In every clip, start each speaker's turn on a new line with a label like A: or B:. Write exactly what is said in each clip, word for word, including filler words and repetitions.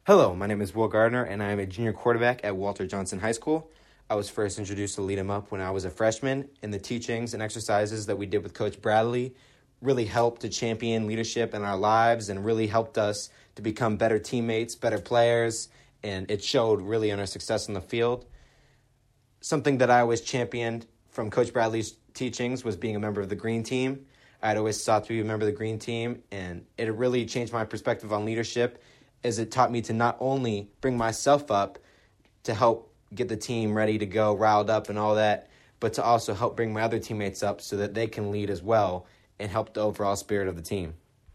A: Hello, my name is Will Gardner, and I am a junior quarterback at Walter Johnson High School. I was first introduced to Lead 'em Up when I was a freshman, and the teachings and exercises that we did with Coach Bradley really helped to champion leadership in our lives and really helped us to become better teammates, better players, and it showed really in our success on the field. Something that I always championed from Coach Bradley's teachings was being a member of the Green Team. I'd always sought to be a member of the Green Team, and it really changed my perspective on leadership as it taught me to not only bring myself up to help get the team ready to go, riled up and all that, but to also help bring my other teammates up so that they can lead as well and help the overall spirit of the team.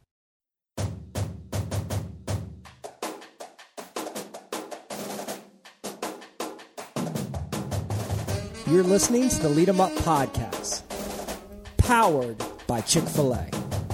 B: You're listening to the Lead 'em Up podcast, powered by Chick-fil-A.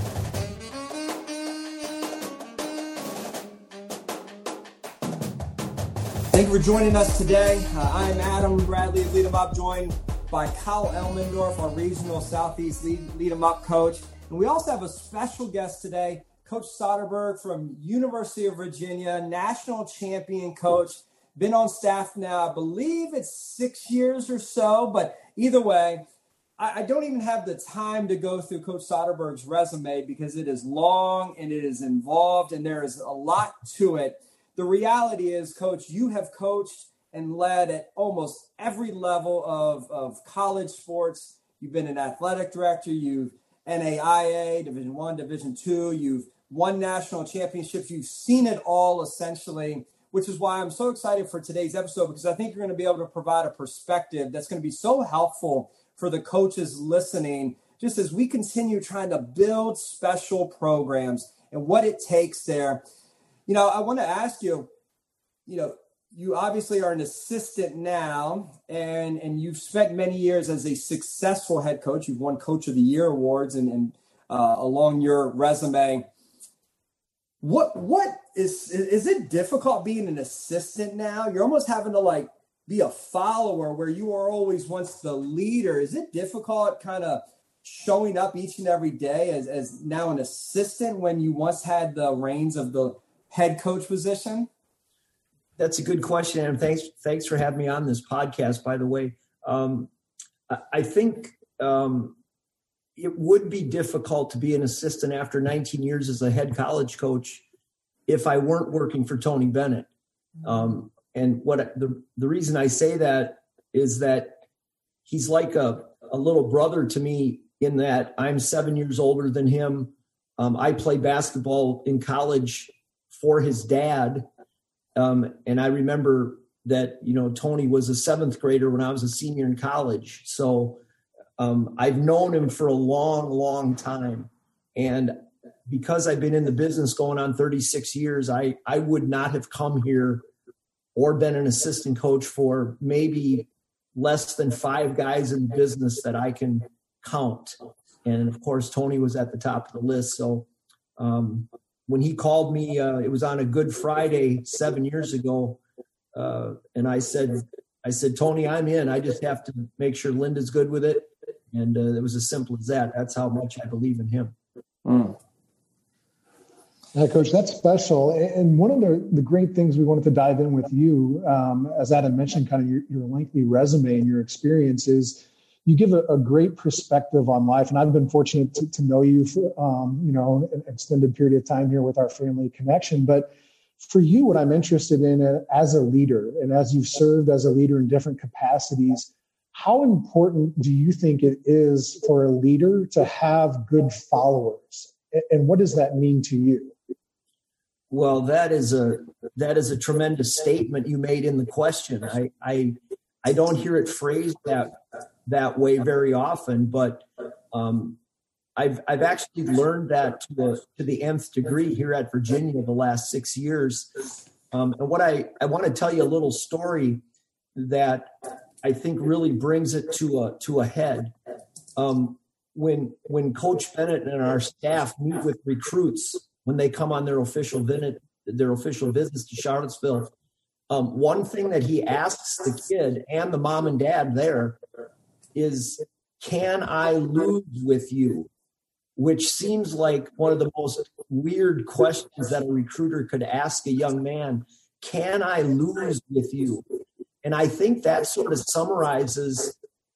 C: Thank you for joining us today. Uh, I'm Adam Bradley of Lead 'em Up, joined by Kyle Elmendorf, our regional Southeast Lead, Lead 'em Up coach. And we also have a special guest today, Coach Soderberg from University of Virginia, national champion coach. Been on staff now, I believe it's six years or so. But either way, I, I don't even have the time to go through Coach Soderberg's resume because it is long and it is involved and there is a lot to it. The reality is, Coach, you have coached and led at almost every level of, of college sports. You've been an athletic director. You've N A I A, Division One, Division Two. You've won national championships. You've seen it all, essentially, which is why I'm so excited for today's episode, because I think you're going to be able to provide a perspective that's going to be so helpful for the coaches listening, just as we continue trying to build special programs and what it takes there. You know, I want to ask you, you know, you obviously are an assistant now, and, and you've spent many years as a successful head coach. You've won Coach of the Year awards and, and uh, along your resume. What what is is it difficult being an assistant now? You're almost having to like be a follower where you were always once the leader. Is it difficult kind of showing up each and every day as, as now an assistant when you once had the reins of the head coach position?
D: That's a good question, and thanks thanks for having me on this podcast, by the way. Um, I, I think um, it would be difficult to be an assistant after nineteen years as a head college coach if I weren't working for Tony Bennett. Um, and what the, the reason I say that is that he's like a, a little brother to me in that I'm seven years older than him. Um, I played basketball in college for his dad. Um, and I remember that, you know, Tony was a seventh grader when I was a senior in college. So um, I've known him for a long, long time. And because I've been in the business going on thirty-six years, I, I would not have come here or been an assistant coach for maybe less than five guys in the business that I can count. And of course, Tony was at the top of the list. So, um, when he called me, uh, it was on a Good Friday seven years ago. Uh, and I said, I said, Tony, I'm in. I just have to make sure Linda's good with it. And uh, it was as simple as that. That's how much I believe in him.
E: Mm. Yeah, Coach, that's special. And one of the, the great things we wanted to dive in with you, um, as Adam mentioned, kind of your, your lengthy resume and your experiences, you give a, a great perspective on life. And I've been fortunate to, to know you for, um, you know, an extended period of time here with our family connection. But for you, what I'm interested in uh, as a leader, and as you've served as a leader in different capacities, how important do you think it is for a leader to have good followers? And what does that mean to you?
D: Well, that is a that is a tremendous statement you made in the question. I I, I don't hear it phrased that that way very often, but um, I've I've actually learned that to the to the nth degree here at Virginia the last six years. Um, and what I, I want to tell you a little story that I think really brings it to a to a head. Um, when when Coach Bennett and our staff meet with recruits when they come on their official visit their official visits to Charlottesville, um, one thing that he asks the kid and the mom and dad there is, can I lose with you? Which seems like one of the most weird questions that a recruiter could ask a young man. can I lose with you? And I think that sort of summarizes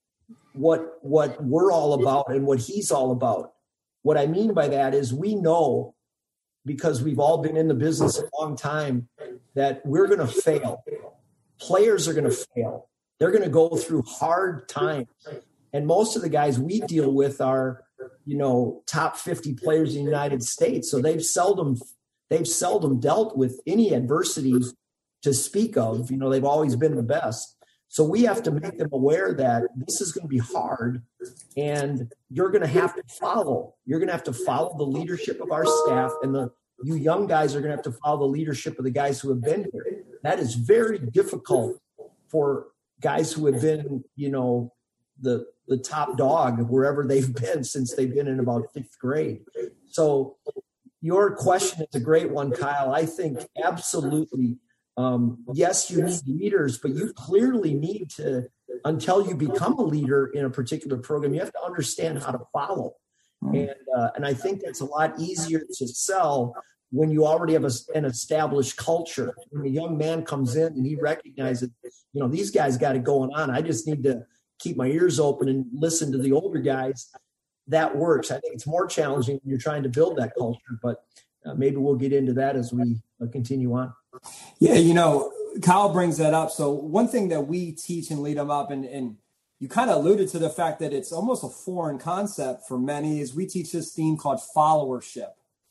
D: what what we're all about and what he's all about. What I mean by that is we know, because we've all been in the business a long time, that we're going to fail. Players are going to fail. They're going to go through hard times. And most of the guys we deal with are, you know, top fifty players in the United States. So they've seldom they've seldom dealt with any adversity to speak of. You know, they've always been the best. So we have to make them aware that this is going to be hard, and you're going to have to follow. You're going to have to follow the leadership of our staff, and the you young guys are going to have to follow the leadership of the guys who have been here. That is very difficult for guys who have been, you know, the the top dog wherever they've been since they've been in about fifth grade. So your question is a great one, Kyle. I think absolutely. Um, yes, you need leaders, but you clearly need to, until you become a leader in a particular program, you have to understand how to follow. And uh, and I think that's a lot easier to sell when you already have a, an established culture. When a young man comes in and he recognizes, you know, these guys got it going on. I just need to keep my ears open and listen to the older guys. That works. I think it's more challenging when you're trying to build that culture, but uh, maybe we'll get into that as we uh, continue on.
C: Yeah, you know, Kyle brings that up. So one thing that we teach and lead them up, and, and you kind of alluded to the fact that it's almost a foreign concept for many, is we teach this theme called followership.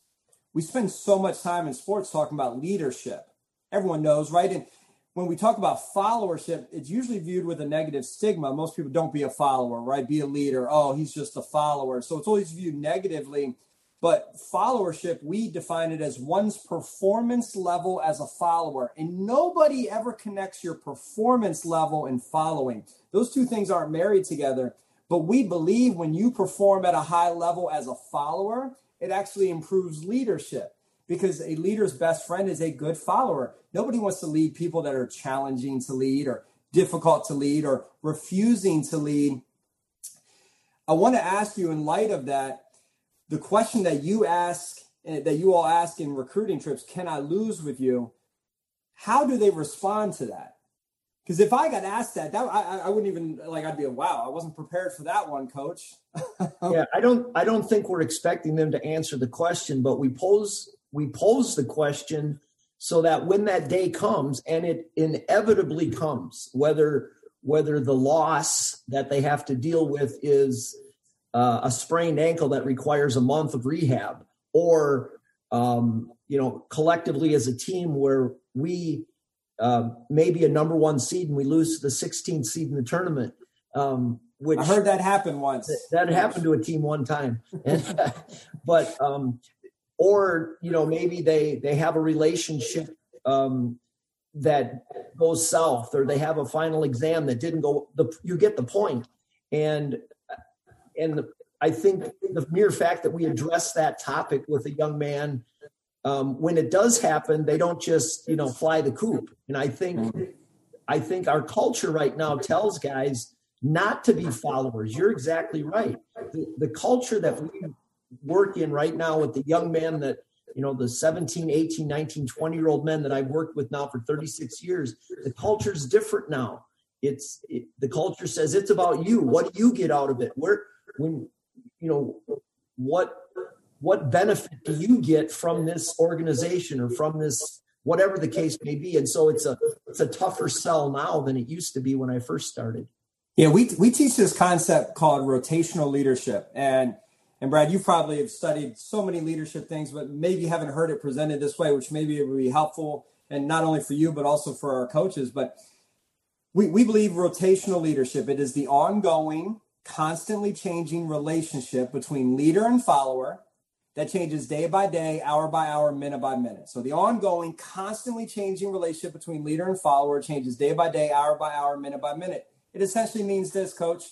C: We spend so much time in sports talking about leadership. Everyone knows, right? And when we talk about followership, it's usually viewed with a negative stigma. Most people don't be a follower, right? Be a leader. Oh, he's just a follower. So it's always viewed negatively. But followership, we define it as one's performance level as a follower. And nobody ever connects your performance level and following. Those two things aren't married together. But we believe when you perform at a high level as a follower, it actually improves leadership, because a leader's best friend is a good follower. Nobody wants to lead people that are challenging to lead or difficult to lead or refusing to lead. I want to ask you, in light of that, the question that you ask, that you all ask in recruiting trips, can I lose with you? How do they respond to that? Because if I got asked that, that I, I wouldn't even, like, I'd be, wow, I wasn't prepared for that one, Coach.
D: yeah, I don't, I don't think we're expecting them to answer the question, but we pose, we pose the question so that when that day comes, and it inevitably comes, whether, whether the loss that they have to deal with is Uh, a sprained ankle that requires a month of rehab, or, um, you know, collectively as a team where we uh, may be a number one seed and we lose to the sixteenth seed in the tournament. Um, which
C: I heard that happen once.
D: That, that happened to a team one time. And, but, um, or, you know, maybe they, they have a relationship um, that goes south, or they have a final exam that didn't go, the, you get the point. And, And I think the mere fact that we address that topic with a young man, um, when it does happen, they don't just, you know, fly the coop. And I think, I think our culture right now tells guys not to be followers. You're exactly right. The, the culture that we work in right now with the young men that, you know, the seventeen, eighteen, nineteen, twenty year old men that I've worked with now for thirty-six years, the culture's different now. It's it, the culture says it's about you. What do you get out of it? Where, when, you know, what, what benefit do you get from this organization or from this, whatever the case may be? And so it's a, it's a tougher sell now than it used to be when I first started.
C: Yeah. We, we teach this concept called rotational leadership. And, and Brad, you probably have studied so many leadership things, but maybe haven't heard it presented this way, which maybe it would be helpful, and not only for you, but also for our coaches. But we, we believe rotational leadership, it is the ongoing, constantly changing relationship between leader and follower that changes day by day, hour by hour, minute by minute. So the ongoing, constantly changing relationship between leader and follower changes day by day, hour by hour, minute by minute. It essentially means this, Coach.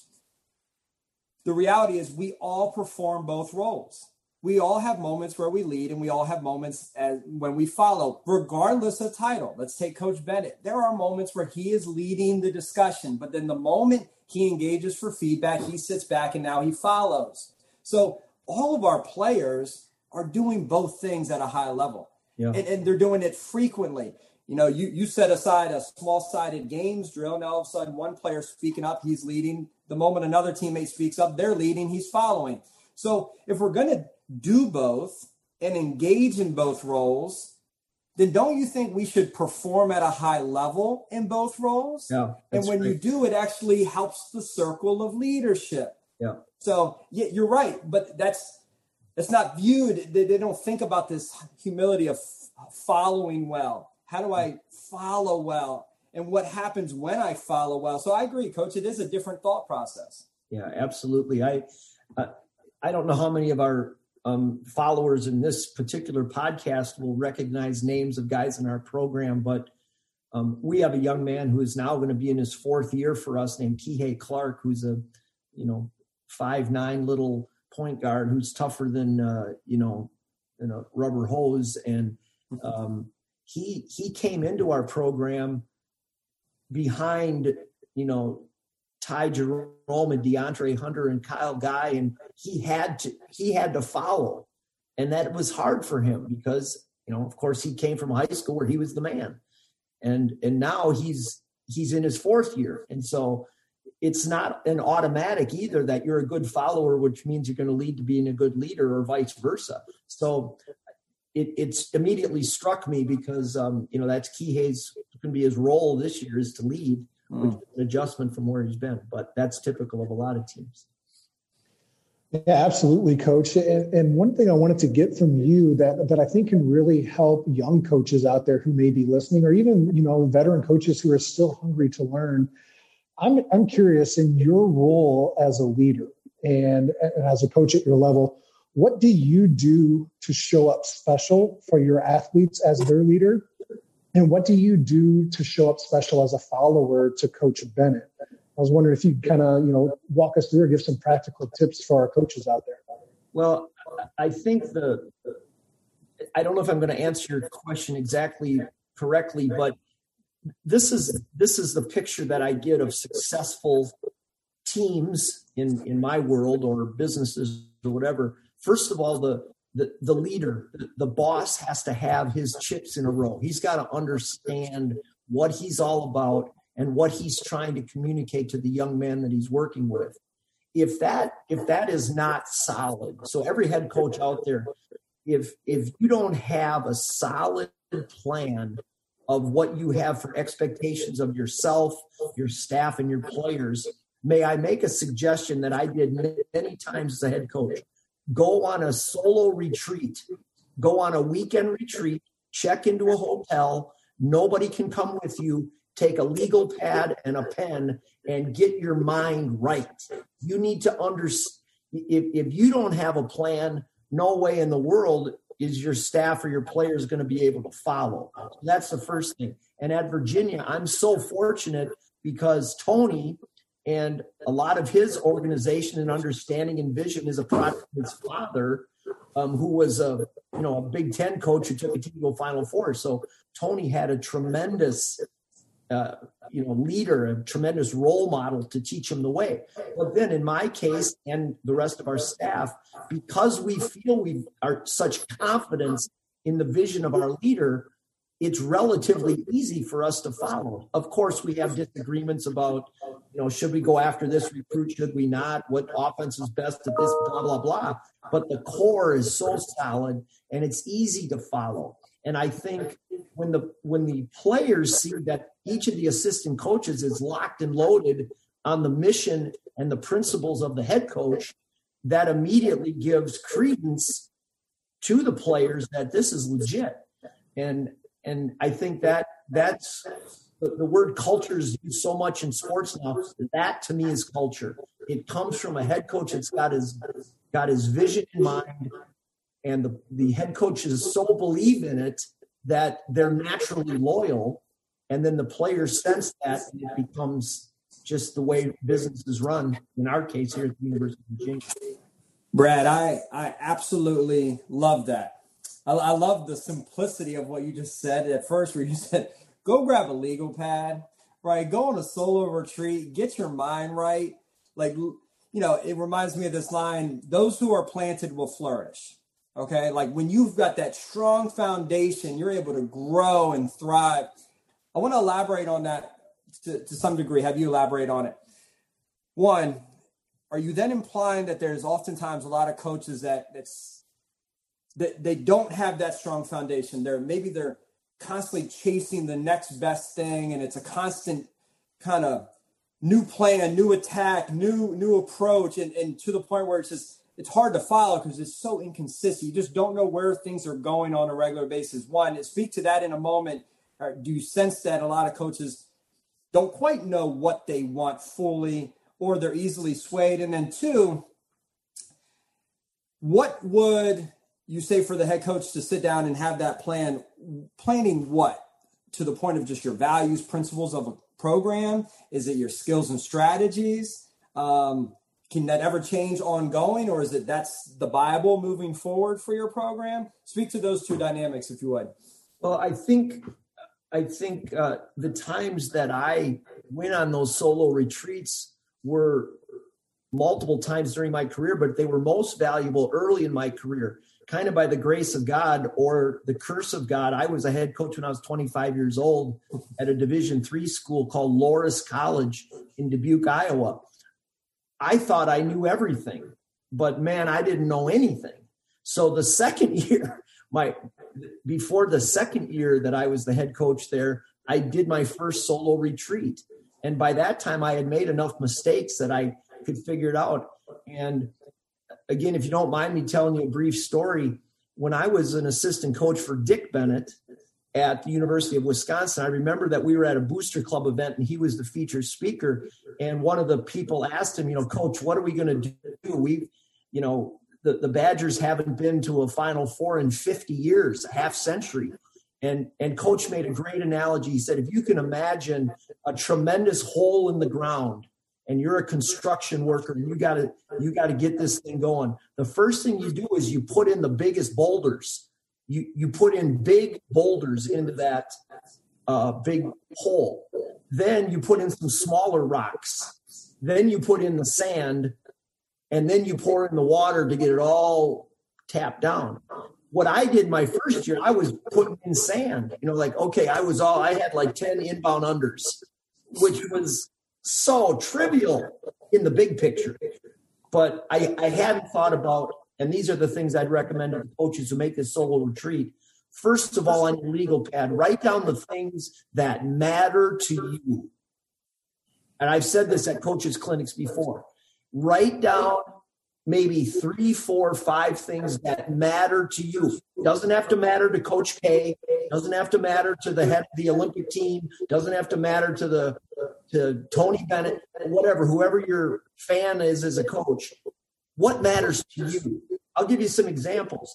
C: The reality is we all perform both roles. We all have moments where we lead, and we all have moments as, when we follow, regardless of title. Let's take Coach Bennett. There are moments where he is leading the discussion, but then the moment he engages for feedback, he sits back and now he follows. So all of our players are doing both things at a high level, yeah. and, and they're doing it frequently. You know, you, you set aside a small-sided games drill. Now, all of a sudden, one player speaking up, he's leading. The moment another teammate speaks up, they're leading, he's following. So if we're going to do both and engage in both roles, then don't you think we should perform at a high level in both roles?
D: Yeah,
C: and when
D: great.
C: you do, it actually helps the circle of leadership.
D: Yeah.
C: So yeah, you're right, but that's that's not viewed. They, they don't think about this humility of following well. How do I follow well? And what happens when I follow well? So I agree, Coach. It is a different thought process.
D: Yeah, absolutely. I uh, I don't know how many of our um, followers in this particular podcast will recognize names of guys in our program, but um, we have a young man who is now going to be in his fourth year for us named Kihei Clark, who's a, you know, five nine little point guard who's tougher than, uh, you know, than a rubber hose. And um, he he came into our program behind, you know, Ty Jerome and DeAndre Hunter and Kyle Guy, and he had to he had to follow, and that was hard for him because, you know, of course, he came from high school where he was the man, and and now he's he's in his fourth year, and so it's not an automatic either that you're a good follower, which means you're going to lead to being a good leader, or vice versa. So it it's immediately struck me because um, you know, that's Kihei's going to be his role this year is to lead. Which is an adjustment from where he's been, but that's typical of a lot of teams.
E: Yeah, absolutely, Coach. And, and one thing I wanted to get from you that, that I think can really help young coaches out there who may be listening, or even, you know, veteran coaches who are still hungry to learn. I'm I'm curious, in your role as a leader and, and as a coach at your level, what do you do to show up special for your athletes as their leader? And what do you do to show up special as a follower to Coach Bennett? I was wondering if you kind of, you know, walk us through or give some practical tips for our coaches out there.
D: Well, I think the, I don't know if I'm going to answer your question exactly correctly, but this is, this is the picture that I get of successful teams in, in my world, or businesses or whatever. First of all, the, The, the leader, the boss has to have his chips in a row. He's got to understand what he's all about and what he's trying to communicate to the young men that he's working with. If that if that is not solid, so every head coach out there, if if you don't have a solid plan of what you have for expectations of yourself, your staff, and your players, may I make a suggestion that I did many times as a head coach? Go on a solo retreat, go on a weekend retreat, check into a hotel. Nobody can come with you. Take a legal pad and a pen and get your mind right. You need to understand, if, if you don't have a plan, no way in the world is your staff or your players going to be able to follow. So that's the first thing. And at Virginia, I'm so fortunate because Tony and a lot of his organization and understanding and vision is a product of his father, um, who was a you know a Big Ten coach who took a team to go Final Four. So Tony had a tremendous uh, you know leader, a tremendous role model to teach him the way. But then in my case and the rest of our staff, because we feel we are such confidence in the vision of our leader, it's relatively easy for us to follow. Of course, we have disagreements about, you know, should we go after this recruit? Should we not? What offense is best at this, blah, blah, blah. But the core is so solid and it's easy to follow. And I think when the when the players see that each of the assistant coaches is locked and loaded on the mission and the principles of the head coach, that immediately gives credence to the players that this is legit. And And I think that that's the, the word culture is used so much in sports now. That to me is culture. It comes from a head coach that's got his got his vision in mind, and the, the head coaches so believe in it that they're naturally loyal, and then the players sense that, and it becomes just the way business is run. In our case here at the University of Virginia.
C: Brad, I I absolutely love that. I love the simplicity of what you just said at first, where you said, go grab a legal pad, right? Go on a solo retreat, get your mind right. Like, you know, it reminds me of this line, those who are planted will flourish. Okay. Like when you've got that strong foundation, you're able to grow and thrive. I want to elaborate on that to, to some degree. Have you elaborate on it? One, are you then implying that there's oftentimes a lot of coaches that that's that they don't have that strong foundation? They're maybe they're constantly chasing the next best thing, and it's a constant kind of new plan, new attack, new new approach, and, and to the point where it's just it's hard to follow because it's so inconsistent. You just don't know where things are going on a regular basis. One, speak to that in a moment. Or do you sense that a lot of coaches don't quite know what they want fully, or they're easily swayed? And then two, what would you say for the head coach to sit down and have that plan? Planning what? To the point of just your values, principles of a program? Is it your skills and strategies? Um, can that ever change ongoing, or is it that's the Bible moving forward for your program? Speak to those two dynamics, if you would.
D: Well, I think I think uh, the times that I went on those solo retreats were multiple times during my career, but they were most valuable early in my career, kind of by the grace of God or the curse of God. I was a head coach when I was twenty-five years old at a Division three school called Loras College in Dubuque, Iowa. I thought I knew everything, but man, I didn't know anything. So the second year, my before the second year that I was the head coach there, I did my first solo retreat. And by that time I had made enough mistakes that I could figure it out. And again, if you don't mind me telling you a brief story, when I was an assistant coach for Dick Bennett at the University of Wisconsin, I remember that we were at a Booster Club event and he was the featured speaker. And one of the people asked him, you know, Coach, what are we going to do? We, you know, the, the Badgers haven't been to a Final Four in fifty years, a half century. And, and Coach made a great analogy. He said, if you can imagine a tremendous hole in the ground and you're a construction worker and you got to, you got to get this thing going. The first thing you do is you put in the biggest boulders. You, you put in big boulders into that uh, big hole. Then you put in some smaller rocks. Then you put in the sand, and then you pour in the water to get it all tapped down. What I did my first year, I was putting in sand, you know, like, okay, I was all, I had like ten inbound unders, which was so trivial in the big picture. But I, I hadn't thought about, and these are the things I'd recommend to coaches who make this solo retreat. First of all, on your legal pad, write down the things that matter to you. And I've said this at coaches' clinics before. Write down maybe three, four, five things that matter to you. Doesn't have to matter to Coach K. Doesn't have to matter to the head of the Olympic team. Doesn't have to matter to the to Tony Bennett, whatever, whoever your fan is as a coach. What matters to you? I'll give you some examples.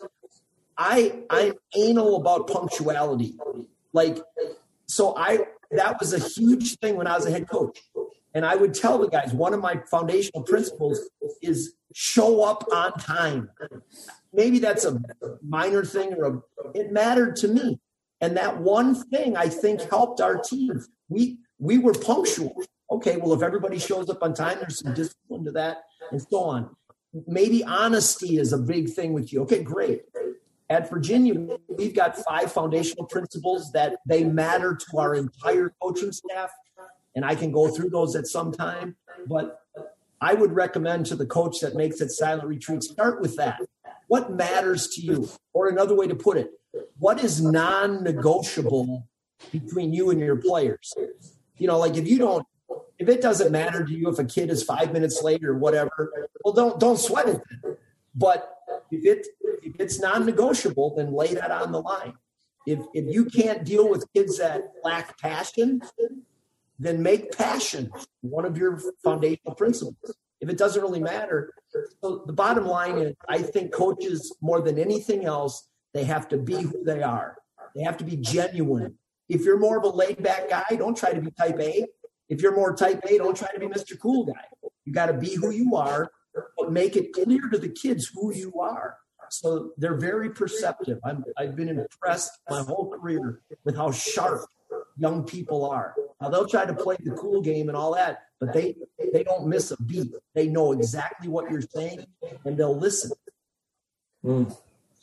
D: I I'm anal about punctuality. Like, so I that was a huge thing when I was a head coach. And I would tell the guys, one of my foundational principles is show up on time. Maybe that's a minor thing, or a, it mattered to me. And that one thing I think helped our team. We we were punctual. Okay, well, if everybody shows up on time, there's some discipline to that, and so on. Maybe honesty is a big thing with you. Okay, great. At Virginia, we've got five foundational principles that they matter to our entire coaching staff. And I can go through those at some time. But I would recommend to the coach that makes it silent retreat, start with that. What matters to you? Or another way to put it, what is non-negotiable between you and your players? You know, like if you don't, if it doesn't matter to you if a kid is five minutes late or whatever, well, don't don't sweat it. But if it if it's non-negotiable, then lay that on the line. If if you can't deal with kids that lack passion, then make passion one of your foundational principles. If it doesn't really matter. So the bottom line is, I think coaches, more than anything else, they have to be who they are. They have to be genuine. If you're more of a laid-back guy, don't try to be type A. If you're more type A, don't try to be Mister Cool Guy. You got to be who you are, but make it clear to the kids who you are. So they're very perceptive. I'm, I've been impressed my whole career with how sharp young people are. Now, they'll try to play the cool game and all that, but they they don't miss a beat. They know exactly what you're saying, and they'll listen.
C: Mm.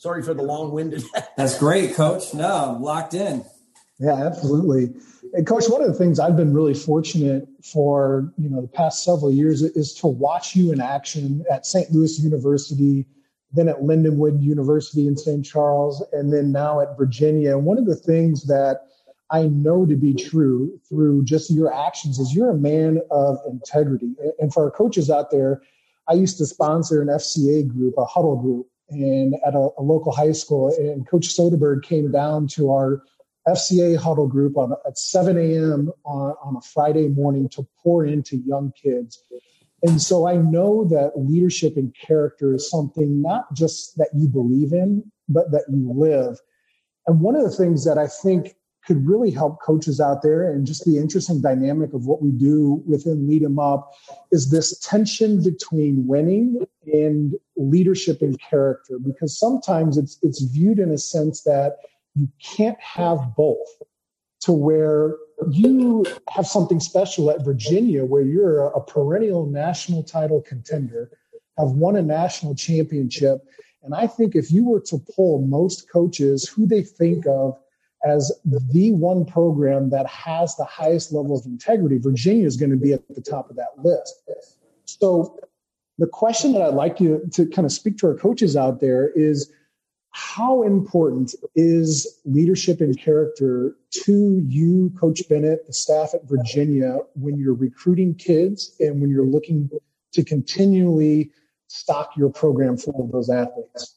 D: Sorry for the long-winded.
C: That's great, Coach. No, I'm locked in.
E: Yeah, absolutely. And Coach, one of the things I've been really fortunate for, you know, the past several years is to watch you in action at Saint Louis University, then at Lindenwood University in Saint Charles, and then now at Virginia. And one of the things that I know to be true through just your actions is you're a man of integrity. And for our coaches out there, I used to sponsor an F C A group, a huddle group, and at a, a local high school. And Coach Soderberg came down to our F C A huddle group on at seven a.m. On, on a Friday morning to pour into young kids. And so I know that leadership and character is something not just that you believe in, but that you live. And one of the things that I think could really help coaches out there and just the interesting dynamic of what we do within Lead 'em Up is this tension between winning and leadership and character, because sometimes it's it's viewed in a sense that you can't have both, to where you have something special at Virginia where you're a perennial national title contender, have won a national championship. And I think if you were to poll most coaches who they think of as the one program that has the highest level of integrity, Virginia is going to be at the top of that list. So the question that I'd like you to kind of speak to our coaches out there is, how important is leadership and character to you, Coach Bennett, the staff at Virginia, when you're recruiting kids and when you're looking to continually stock your program full of those athletes?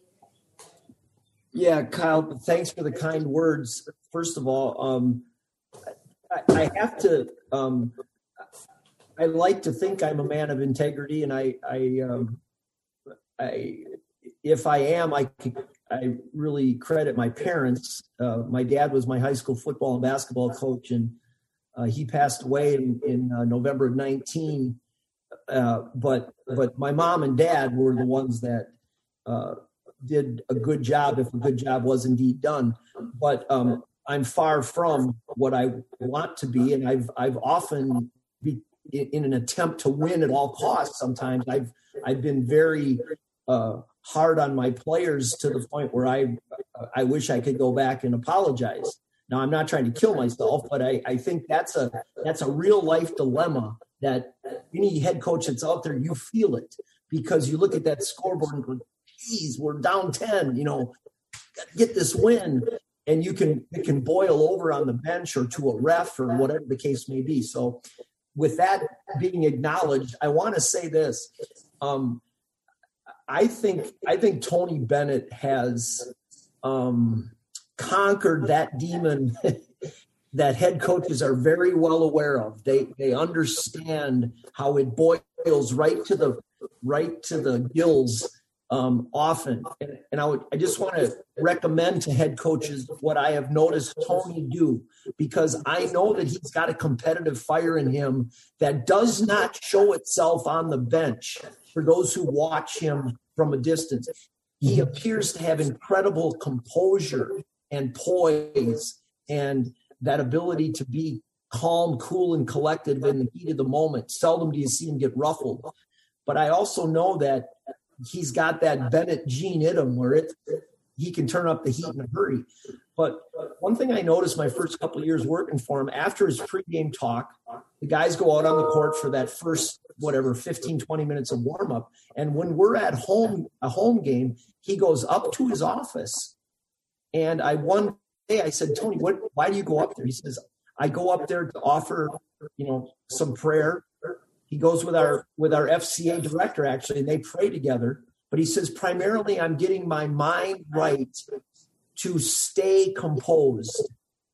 D: Yeah, Kyle, thanks for the kind words. First of all, um, I, I have to, um, I like to think I'm a man of integrity, and I, I, um, I, if I am, I, I really credit my parents. Uh, my dad was my high school football and basketball coach, and uh, he passed away in, in uh, November of nineteen. Uh, but, but my mom and dad were the ones that, uh, did a good job if a good job was indeed done. But um, I'm far from what I want to be. And I've, I've often be in an attempt to win at all costs. Sometimes I've, I've been very uh, hard on my players to the point where I, I wish I could go back and apologize. Now, I'm not trying to kill myself, but I, I think that's a, that's a real life dilemma that any head coach that's out there, you feel it, because you look at that scoreboard and go, geez, we're down ten, you know, get this win. And you can, it can boil over on the bench or to a ref or whatever the case may be. So with that being acknowledged, I want to say this. Um, I think, I think Tony Bennett has um, conquered that demon that head coaches are very well aware of. They, they understand how it boils right to the, right to the gills Um, often. And, and I would, I just want to recommend to head coaches what I have noticed Tony do, because I know that he's got a competitive fire in him that does not show itself on the bench for those who watch him from a distance. He appears to have incredible composure and poise and that ability to be calm, cool, and collected in the heat of the moment. Seldom do you see him get ruffled. But I also know that he's got that Bennett gene in him where it, he can turn up the heat in a hurry. But one thing I noticed my first couple of years working for him, after his pregame talk, the guys go out on the court for that first, whatever, fifteen, twenty minutes of warm up. And when we're at home, a home game, he goes up to his office. And I one day I said, Tony, what, why do you go up there? He says, I go up there to offer, you know, some prayer. He goes with our with our F C A director, actually, and they pray together. But he says, primarily, I'm getting my mind right to stay composed.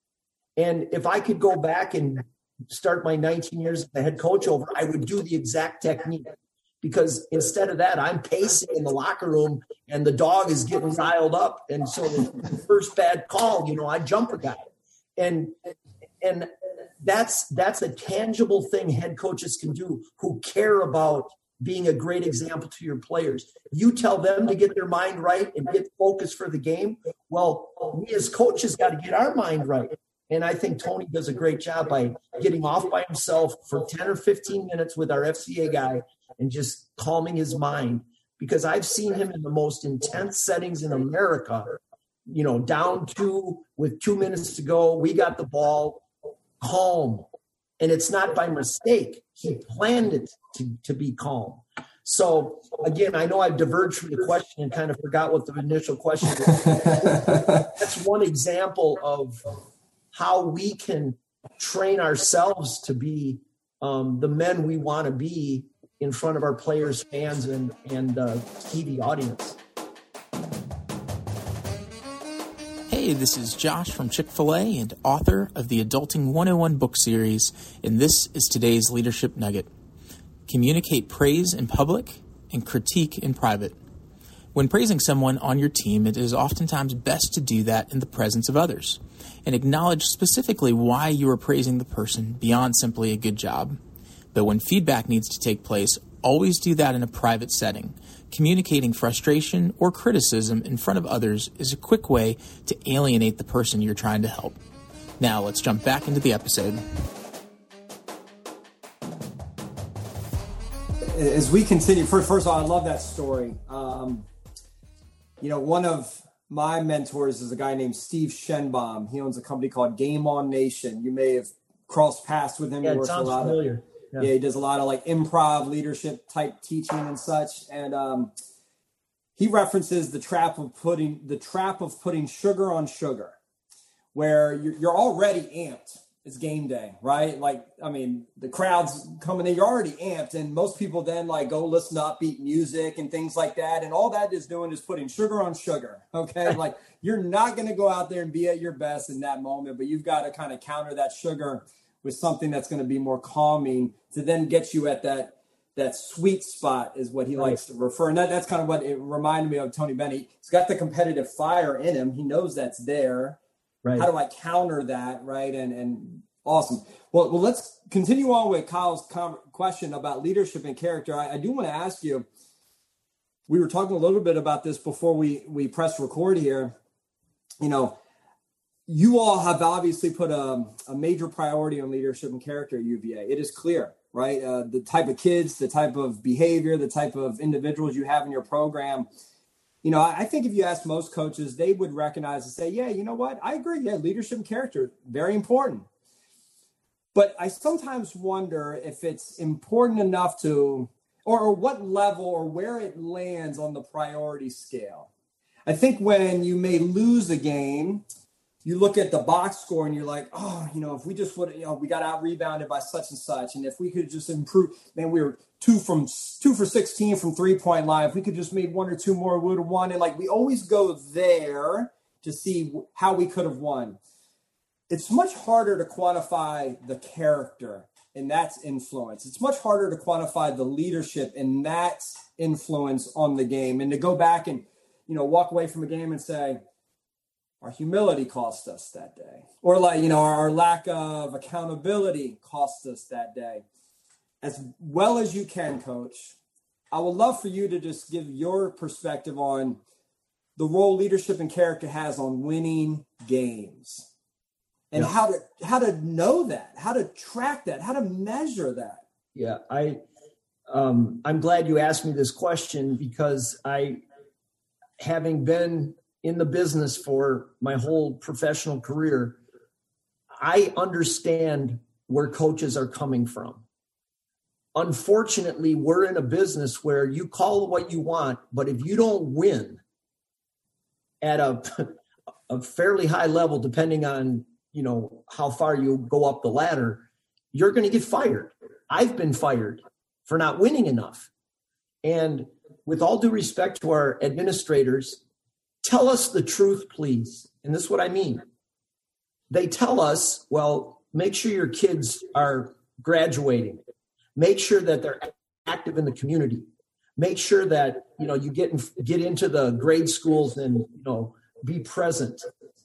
D: And if I could go back and start my nineteen years as the head coach over, I would do the exact technique. Because instead of that, I'm pacing in the locker room, and the dog is getting riled up. And so the first bad call, you know, I jump a guy. And and that's that's a tangible thing head coaches can do who care about being a great example to your players. You tell them to get their mind right and get focused for the game. Well, we as coaches got to get our mind right. And I think Tony does a great job by getting off by himself for ten or fifteen minutes with our F C A guy and just calming his mind. because I've seen him in the most intense settings in America, you know, down two with two minutes to go. We got the ball, calm. And it's not by mistake. He planned it to, to be calm. So again, I know I've diverged from the question and kind of forgot what the initial question was. That's one example of how we can train ourselves to be um, the men we want to be in front of our players, fans, and, and uh, T V audience.
F: Hey, this is Josh from Chick-fil-A and author of the Adulting one oh one book series, and this is today's Leadership Nugget. Communicate praise in public and critique in private. When praising someone on your team, it is oftentimes best to do that in the presence of others and acknowledge specifically why you are praising the person beyond simply a good job. But when feedback needs to take place, always do that in a private setting. Communicating frustration or criticism in front of others is a quick way to alienate the person you're trying to help. Now, let's jump back into the episode.
C: As we continue, first, first of all, I love that story. Um, you know, one of my mentors is a guy named Steve Shenbaum. He owns a company called Game On Nation. You may have crossed paths with him.
D: Yeah,
C: he
D: it sounds familiar.
C: Of,
D: yeah.
C: yeah, he does a lot of like improv leadership type teaching and such. And um, he references the trap of putting the trap of putting sugar on sugar, where you're, you're already amped. It's game day, right? Like, I mean, the crowd's coming in, you're already amped, and most people then like go listen to upbeat music and things like that. And all that is doing is putting sugar on sugar. Okay. Like, you're not going to go out there and be at your best in that moment, but you've got to kind of counter that sugar with something that's going to be more calming to then get you at that, that sweet spot is what he right. likes to refer. And that, that's kind of what it reminded me of Tony Bennett. He's got the competitive fire in him. He knows that's there. Right. How do I counter that, right? And and awesome. Well, well, let's continue on with Kyle's com- question about leadership and character. I, I do want to ask you, we were talking a little bit about this before we, we press record here. You know, you all have obviously put a, a major priority on leadership and character at U V A. It is clear, right? Uh, the type of kids, the type of behavior, the type of individuals you have in your program. You know, I think if you ask most coaches, they would recognize and say, yeah, you know what? I agree. Yeah, leadership and character, very important. But I sometimes wonder if it's important enough to, or, or what level or where it lands on the priority scale. I think when you may lose a game, you look at the box score and you're like, oh, you know, if we just would, you know, we got out rebounded by such and such. And if we could just improve, man, we were two from two for sixteen from three point line. If we could just made one or two more, we would have won. And like, we always go there to see how we could have won. It's much harder to quantify the character and that's influence. It's much harder to quantify the leadership and that's influence on the game. And to go back and, you know, walk away from a game and say, our humility cost us that day. Or like, you know, our, our lack of accountability cost us that day. As well as you can, Coach, I would love for you to just give your perspective on the role leadership and character has on winning games and yeah. how to how to know that, how to track that, how to measure that.
D: Yeah, I um, I'm glad you asked me this question because I, having been in the business for my whole professional career, I understand where coaches are coming from. Unfortunately, we're in a business where you call it what you want, but if you don't win at a, a fairly high level, depending on, you know, how far you go up the ladder, you're going to get fired. I've been fired for not winning enough. And with all due respect to our administrators, tell us the truth, please. And this is what I mean. They tell us, well, make sure your kids are graduating. Make sure that they're active in the community. Make sure that, you know, you get in, get into the grade schools and, you know, be present.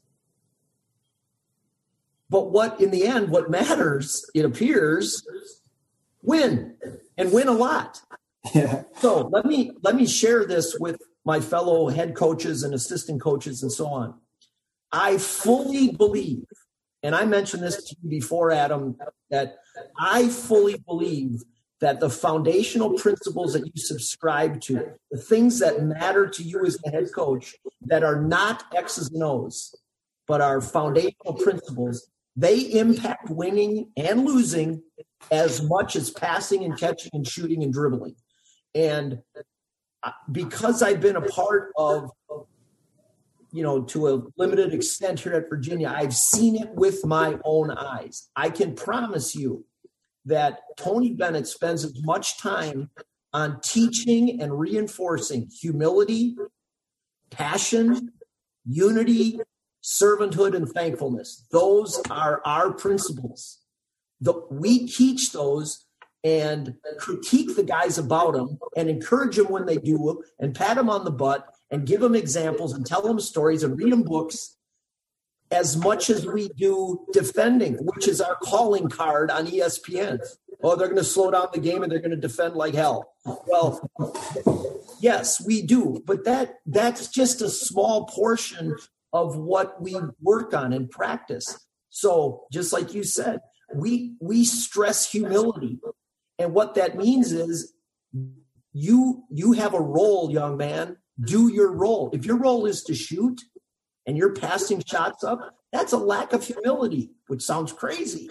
D: But what, in the end, what matters, it appears, win and win a lot.
C: Yeah.
D: So let me let me share this with my fellow head coaches and assistant coaches and so on. I fully believe, and I mentioned this to you before, Adam, that I fully believe that the foundational principles that you subscribe to, the things that matter to you as the head coach that are not X's and O's, but are foundational principles, they impact winning and losing as much as passing and catching and shooting and dribbling. And because I've been a part of, you know, to a limited extent here at Virginia, I've seen it with my own eyes. I can promise you that Tony Bennett spends as much time on teaching and reinforcing humility, passion, unity, servanthood, and thankfulness. Those are our principles. The, we teach those and critique the guys about them and encourage them when they do them and pat them on the butt and give them examples and tell them stories and read them books as much as we do defending, which is our calling card on E S P N. Oh, they're going to slow down the game and they're going to defend like hell. Well, yes, we do. But that that's just a small portion of what we work on and practice. So just like you said, we we stress humility. And what that means is you you have a role, young man. Do your role. If your role is to shoot and you're passing shots up, that's a lack of humility, which sounds crazy.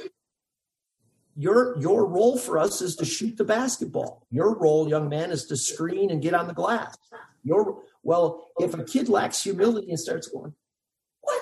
D: Your your role for us is to shoot the basketball. Your role, young man, is to screen and get on the glass. Your well, if a kid lacks humility and starts going, what?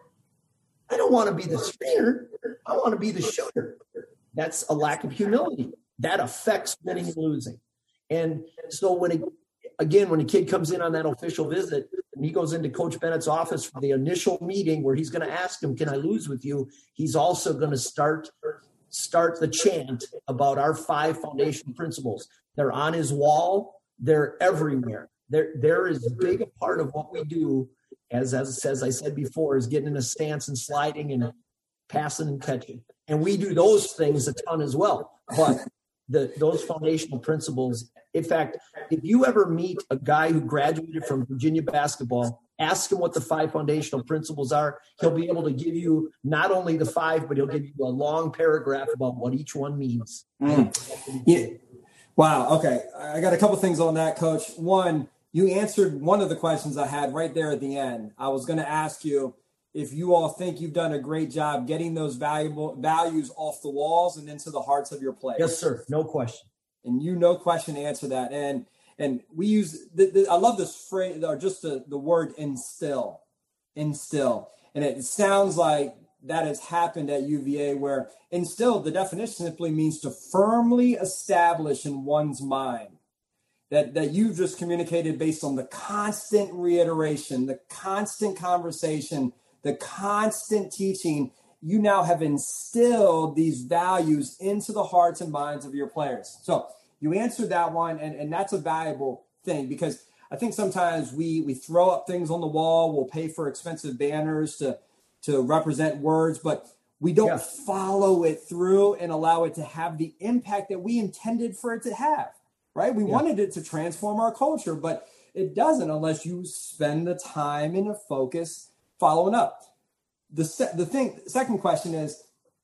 D: I don't want to be the screener. I want to be the shooter. That's a lack of humility. That affects winning and losing. And so when it, again, when a kid comes in on that official visit and he goes into Coach Bennett's office for the initial meeting where he's going to ask him, can I lose with you? He's also going to start start the chant about our five foundation principles. They're on his wall. They're everywhere. They're, they're as big a part of what we do as, as, as I said before, is getting in a stance and sliding and passing and catching. And we do those things a ton as well. But the those foundational principles, in fact, if you ever meet a guy who graduated from Virginia basketball, ask him what the five foundational principles are. He'll be able to give you not only the five, but he'll give you a long paragraph about what each one means.
C: Mm. Yeah. Wow. Okay. I got a couple things on that, Coach. One, you answered one of the questions I had right there at the end. I was going to ask you if you all think you've done a great job getting those valuable values off the walls and into the hearts of your players.
D: Yes, sir. No question.
C: And you, no question, answer that. And and we use, the, the, I love this phrase, or just the, the word instill, instill. And it sounds like that has happened at U V A, where instill, the definition simply means to firmly establish in one's mind. That, that you've just communicated based on the constant reiteration, the constant conversation, the constant teaching. You now have instilled these values into the hearts and minds of your players. So you answered that one, and, and that's a valuable thing, because I think sometimes we we throw up things on the wall, we'll pay for expensive banners to, to represent words, but we don't yeah. follow it through and allow it to have the impact that we intended for it to have. Right? We yeah. wanted it to transform our culture, but it doesn't unless you spend the time and the focus following up. The se- the thing, second question is,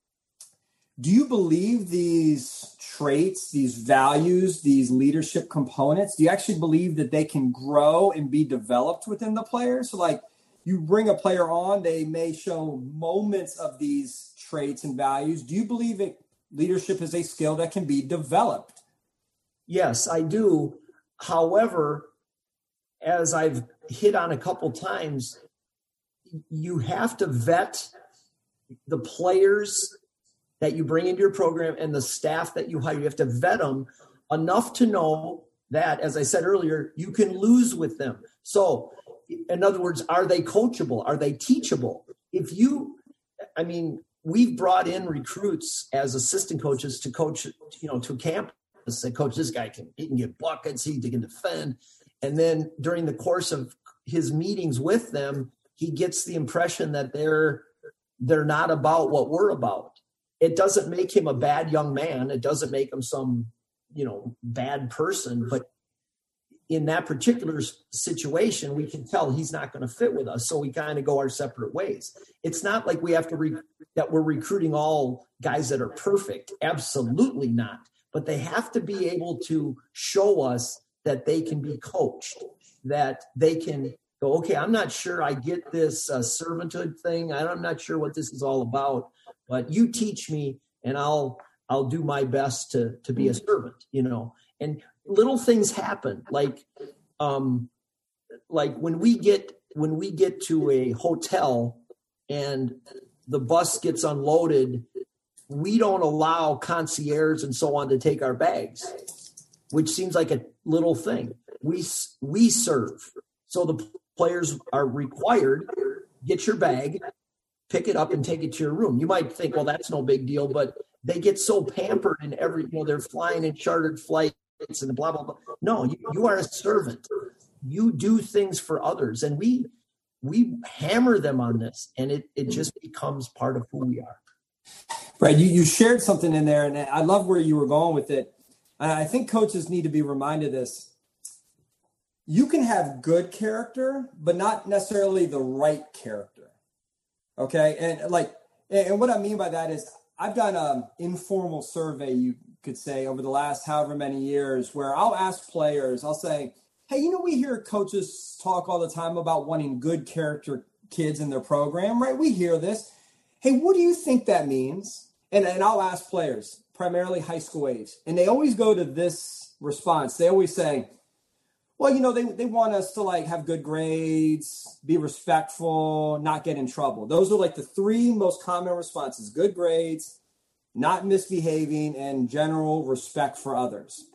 C: do you believe these traits, these values, these leadership components, do you actually believe that they can grow and be developed within the players? So like you bring a player on, they may show moments of these traits and values. Do you believe it, leadership is a skill that can be developed?
D: Yes, I do. However, as I've hit on a couple times, you have to vet the players that you bring into your program and the staff that you hire. You have to vet them enough to know that, as I said earlier, you can lose with them. So, in other words, are they coachable? Are they teachable? If you, I mean, we've brought in recruits as assistant coaches to coach, you know, to camp. Say, coach, this guy can he can get buckets, he can defend. And then during the course of his meetings with them, he gets the impression that they're they're not about what we're about. It doesn't make him a bad young man. It doesn't make him some, you know, bad person. But in that particular situation, we can tell he's not going to fit with us. So we kind of go our separate ways. It's not like we have to re- that we're recruiting all guys that are perfect. Absolutely not. but they have to be able to show us that they can be coached, that they can go, okay, I'm not sure I get this uh, servanthood thing. I'm not sure what this is all about, but you teach me and I'll, I'll do my best to, to be a servant, you know, and little things happen. Like, um, like when we get, when we get to a hotel and the bus gets unloaded, we don't allow concierge and so on to take our bags, which seems like a little thing. We, we serve. So the players are required, get your bag, pick it up and take it to your room. You might think, well, that's no big deal, but they get so pampered in every, you know, they're flying in chartered flights and blah, blah, blah. No, you, you are a servant. You do things for others. And we, we hammer them on this, and it, it just becomes part of who we are.
C: Right. You, you shared something in there, and I love where you were going with it. I think coaches need to be reminded this. You can have good character, but not necessarily the right character. Okay. And like, and what I mean by that is I've done an informal survey, you could say, over the last however many years, where I'll ask players, I'll say, hey, you know, we hear coaches talk all the time about wanting good character kids in their program, right? We hear this. Hey, what do you think that means? And, and I'll ask players, primarily high school age, and they always go to this response. They always say, well, you know, they, they want us to like have good grades, be respectful, not get in trouble. Those are like the three most common responses: good grades, not misbehaving, and general respect for others.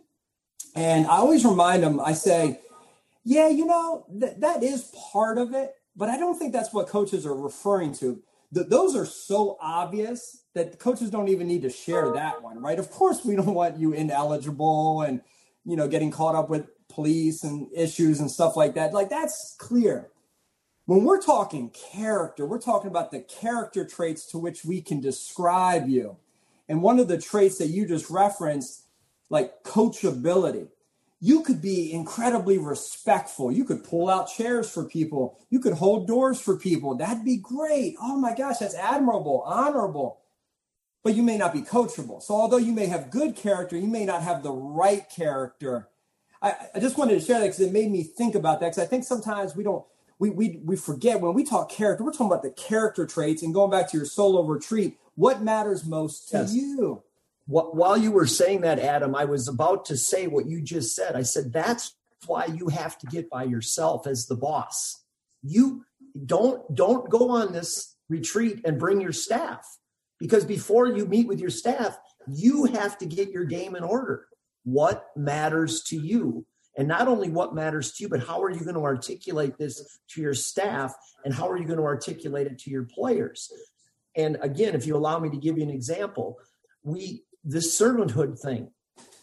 C: And I always remind them, I say, yeah, you know, th- that is part of it, but I don't think that's what coaches are referring to. Th- those are so obvious that coaches don't even need to share that one, right? Of course, we don't want you ineligible and, you know, getting caught up with police and issues and stuff like that. Like, that's clear. When we're talking character, we're talking about the character traits to which we can describe you. And one of the traits that you just referenced, like coachability, you could be incredibly respectful. You could pull out chairs for people. You could hold doors for people. That'd be great. Oh my gosh, that's admirable, honorable. But you may not be coachable. So although you may have good character, you may not have the right character. I, I just wanted to share that because it made me think about that, because I think sometimes we don't, we, we, we forget when we talk character, we're talking about the character traits. And going back to your solo retreat, what matters most to
D: Yes.
C: you?
D: While you were saying that, Adam, I was about to say what you just said. I said, that's why you have to get by yourself as the boss. You don't, don't go on this retreat and bring your staff, because before you meet with your staff, you have to get your game in order. What matters to you? And not only what matters to you, but how are you going to articulate this to your staff, and how are you going to articulate it to your players? And again, if you allow me to give you an example, we, this servanthood thing,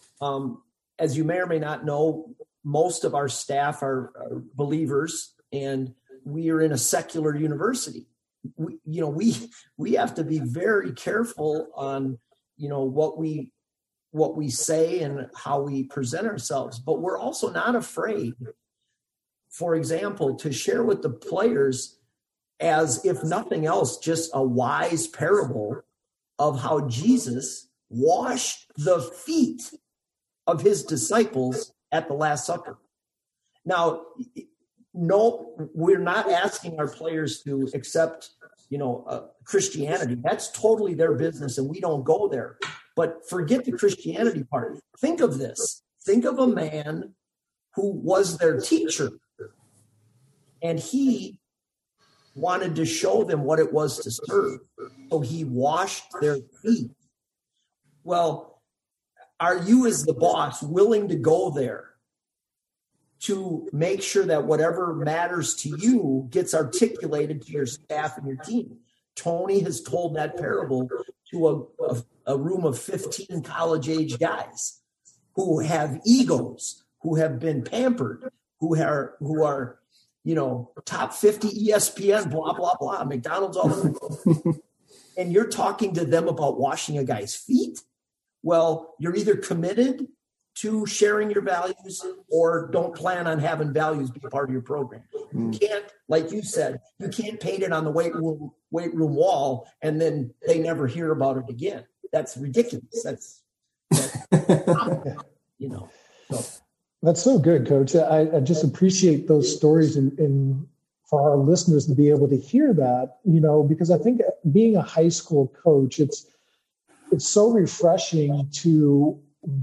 D: um, as you may or may not know, most of our staff are, are believers, and we are in a secular university. We, you know, we, we have to be very careful on, you know, what we, what we say and how we present ourselves, but we're also not afraid, for example, to share with the players, as if nothing else, just a wise parable of how Jesus washed the feet of his disciples at the Last Supper. Now, no, we're not asking our players to accept, you know, uh, Christianity. That's totally their business, and we don't go there. But forget the Christianity part. Think of this. Think of a man who was their teacher, and he wanted to show them what it was to serve. So he washed their feet. Well, are you as the boss willing to go there to make sure that whatever matters to you gets articulated to your staff and your team? Tony has told that parable to a, a, a room of fifteen college-age guys who have egos, who have been pampered, who are, who are, you know, top fifty E S P N, blah, blah, blah, McDonald's, all over. And you're talking to them about washing a guy's feet? Well, you're either committed to sharing your values or don't plan on having values be a part of your program. You can't, like you said, you can't paint it on the weight room, weight room wall and then they never hear about it again. That's ridiculous. That's But, you know, so.
E: That's so good, Coach. I, I just appreciate those stories and, and for our listeners to be able to hear that, you know, because I think being a high school coach, it's it's so refreshing to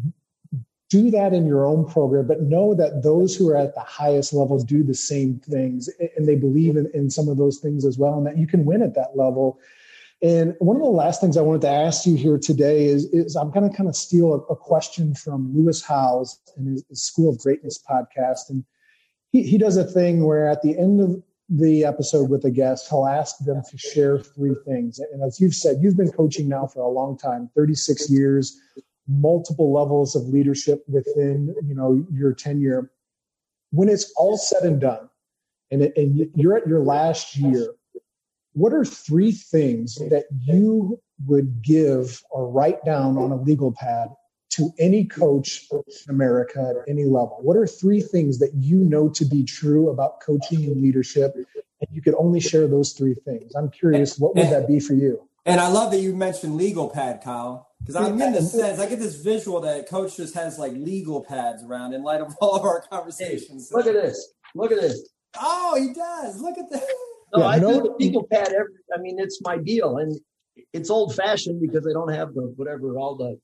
E: do that in your own program, but know that those who are at the highest level do the same things and they believe in, in some of those things as well, and that you can win at that level. And one of the last things I wanted to ask you here today is, is I'm going to kind of steal a, a question from Lewis Howes in his, his School of Greatness podcast. And he, he does a thing where at the end of the episode with a guest, he'll ask them to share three things. And as you've said, you've been coaching now for a long time, thirty-six years, multiple levels of leadership within, you know, your tenure. When it's all said and done, and, it, and you're at your last year, what are three things that you would give or write down on a legal pad to any coach in America at any level? What are three things that you know to be true about coaching and leadership, and you could only share those three things? I'm curious, what would that be for you?
C: And I love that you mentioned legal pad, Kyle, because I'm in this sense, I get this visual that coach just has like legal pads around in light of all of our conversations.
D: Hey, look at this. Look at this.
C: Oh, he does. Look at that.
D: No,
E: yeah,
D: I
E: no,
D: do the legal pad every, I mean, it's my deal. And it's old fashioned because I don't have the, whatever, all the,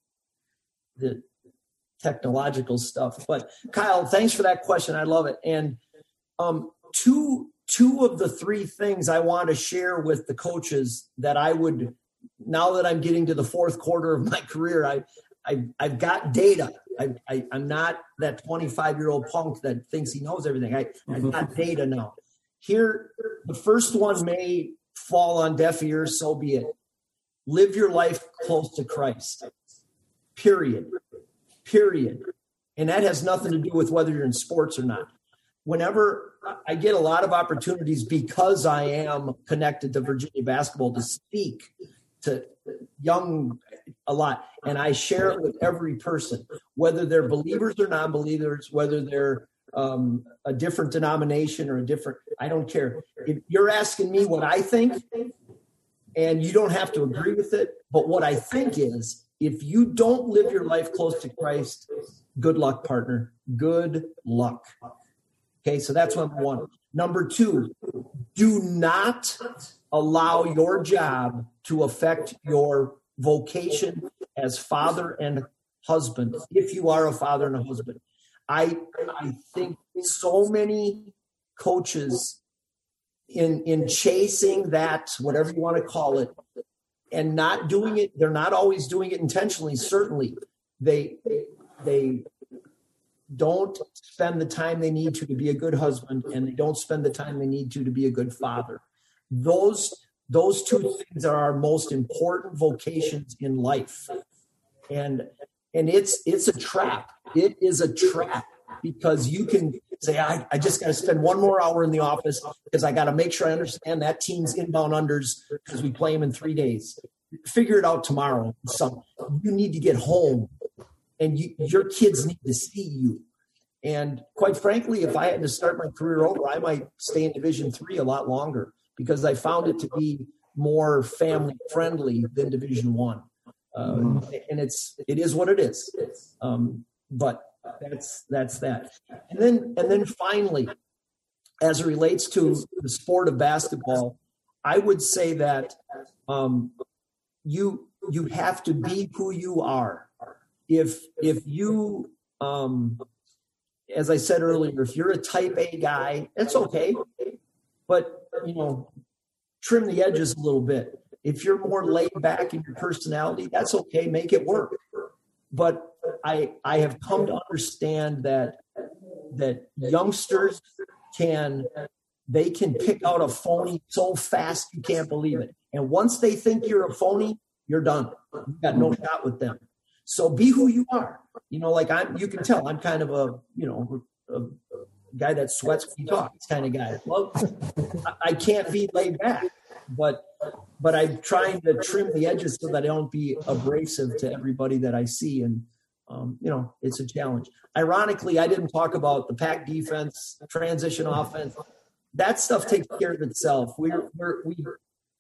D: the technological stuff. But Kyle, thanks for that question. I love it. And um, two, two of the three things I want to share with the coaches that I would, now that I'm getting to the fourth quarter of my career, I, I I've got data. I, I, I'm not that twenty-five year old punk that thinks he knows everything. I, I've got data now. Here, the first one may fall on deaf ears, so be it. Live your life close to Christ. Period. Period. And that has nothing to do with whether you're in sports or not. Whenever I get a lot of opportunities because I am connected to Virginia basketball to speak to young a lot, and I share it with every person, whether they're believers or non-believers, whether they're um, a different denomination or a different, I don't care. If you're asking me what I think, and you don't have to agree with it, but what I think is, if you don't live your life close to Christ, good luck, partner. Good luck. Okay, so that's number one. Number two, do not allow your job to affect your vocation as father and husband, if you are a father and a husband. I I think so many coaches in in chasing that, whatever you want to call it, and not doing it, they're not always doing it intentionally, certainly. They they don't spend the time they need to to be a good husband, and they don't spend the time they need to to be a good father. Those those two things are our most important vocations in life. And and it's it's a trap. It is a trap, because you can say, I, I just got to spend one more hour in the office because I got to make sure I understand that team's inbound unders because we play them in three days. Figure it out tomorrow. So you need to get home, and you, your kids need to see you. And quite frankly, if I had to start my career over, I might stay in Division three a lot longer, because I found it to be more family friendly than Division one. Um, and it's, it is what it is. Um, but that's, that's that. And then, and then finally, as it relates to the sport of basketball, I would say that, um, you, you have to be who you are. If, if you, um, as I said earlier, if you're a type A guy, that's okay. But, you know, trim the edges a little bit. If you're more laid back in your personality, that's okay. Make it work. But I I have come to understand that that youngsters can they can pick out a phony so fast you can't believe it. And once they think you're a phony, you're done. You've got no shot with them. So be who you are. You know, like I'm. You can tell I'm kind of a you know a, a guy that sweats when he talks kind of guy. Well, I can't be laid back, but but I'm trying to trim the edges so that I don't be abrasive to everybody that I see. And, um, you know, it's a challenge. Ironically, I didn't talk about the pack defense, transition offense. That stuff takes care of itself. We're, we're, we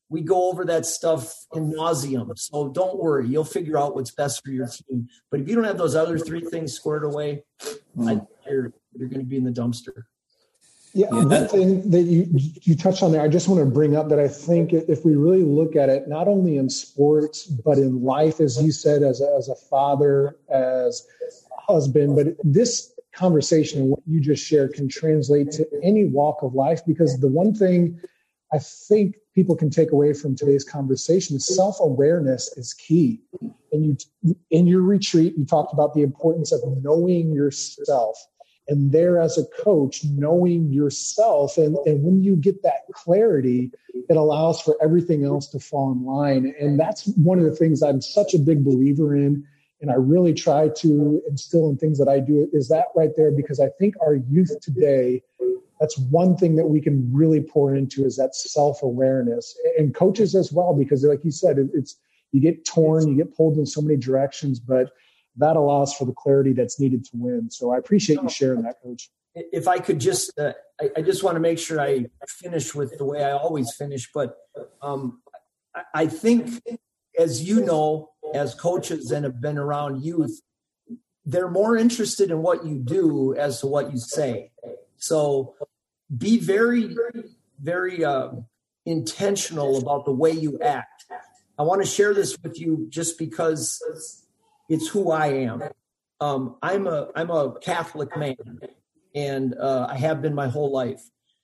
D: we go over that stuff in nauseum. So don't worry, you'll figure out what's best for your team. But if you don't have those other three things squared away, mm. I, you're you're going to be in the dumpster.
E: Yeah, one thing that you you touched on there, I just want to bring up that I think if we really look at it, not only in sports, but in life, as you said, as a, as a father, as a husband, but this conversation and what you just shared can translate to any walk of life, because the one thing I think people can take away from today's conversation is self-awareness is key. And you, in your retreat, you talked about the importance of knowing yourself. And there as a coach, knowing yourself. And, and when you get that clarity, it allows for everything else to fall in line. And that's one of the things I'm such a big believer in. And I really try to instill in things that I do is that right there, because I think our youth today, that's one thing that we can really pour into is that self-awareness, and coaches as well, because like you said, it's, you get torn, you get pulled in so many directions, but that allows for the clarity that's needed to win. So I appreciate you sharing that, Coach.
D: If I could just, uh, I, I just want to make sure I finish with the way I always finish, but um, I, I think, as you know, as coaches and have been around youth, they're more interested in what you do as to what you say. So be very, very uh, intentional about the way you act. I want to share this with you just because it's who I am. Um, I'm a I'm a Catholic man, and uh, I have been my whole life.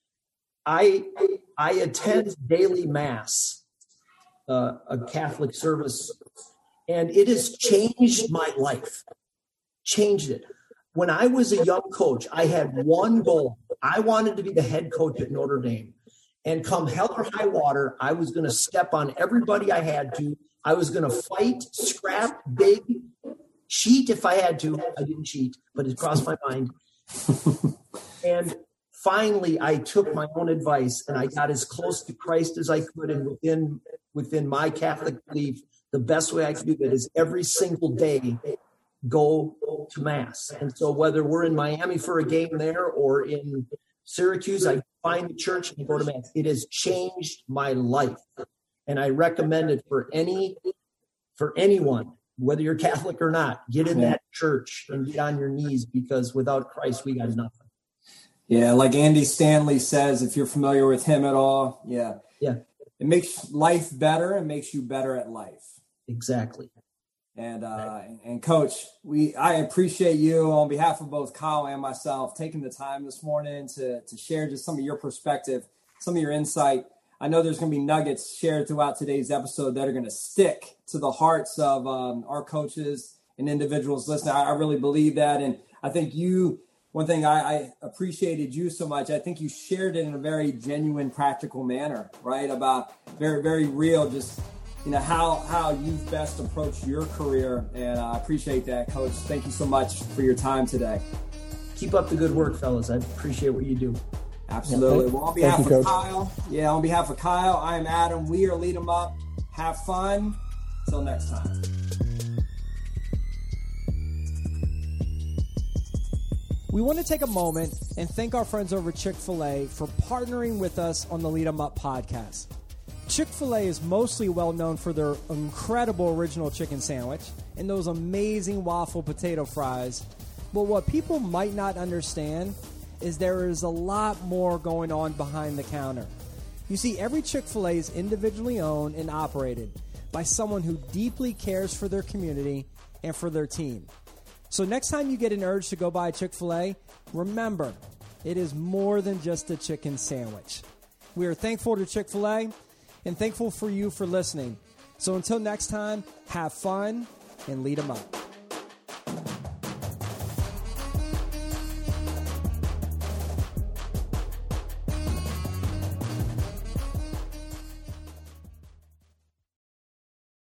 D: I I attend daily mass, uh, a Catholic service, and it has changed my life. Changed it. When I was a young coach, I had one goal. I wanted to be the head coach at Notre Dame. And come hell or high water, I was going to step on everybody I had to. I was going to fight, scrap, big, cheat if I had to. I didn't cheat, but it crossed my mind. And finally, I took my own advice and I got as close to Christ as I could. And within, within my Catholic belief, the best way I could do that is every single day, go to mass. And so whether we're in Miami for a game there or in Syracuse, I find the church and go to mass. It has changed my life. And I recommend it for any, for anyone, whether you're Catholic or not, get in that church and get on your knees, because without Christ, we got nothing.
C: Yeah. Like Andy Stanley says, if you're familiar with him at all. Yeah.
D: Yeah.
C: It makes life better and makes you better at life.
D: Exactly.
C: And, uh, and Coach, we, I appreciate you on behalf of both Kyle and myself taking the time this morning to, to share just some of your perspective, some of your insight. I know there's going to be nuggets shared throughout today's episode that are going to stick to the hearts of um, our coaches and individuals listening. I, I really believe that. And I think you, one thing I, I appreciated you so much, I think you shared it in a very genuine, practical manner, right? About very, very real, just you know, how, how you've best approached your career. And I appreciate that, Coach. Thank you so much for your time today.
D: Keep up the good work, fellas. I appreciate what you do.
C: Absolutely. Well, on behalf you, of Coach. Kyle, yeah, on behalf of Kyle, I am Adam. We are Lead 'em Up. Have fun. Until next time.
B: We want to take a moment and thank our friends over at Chick-fil-A for partnering with us on the Lead 'em Up podcast. Chick-fil-A is mostly well known for their incredible original chicken sandwich and those amazing waffle potato fries. But what people might not understand is there is a lot more going on behind the counter. You see, every Chick-fil-A is individually owned and operated by someone who deeply cares for their community and for their team. So next time you get an urge to go buy a Chick-fil-A, remember, it is more than just a chicken sandwich. We are thankful to Chick-fil-A and thankful for you for listening. So until next time, have fun and lead 'em up.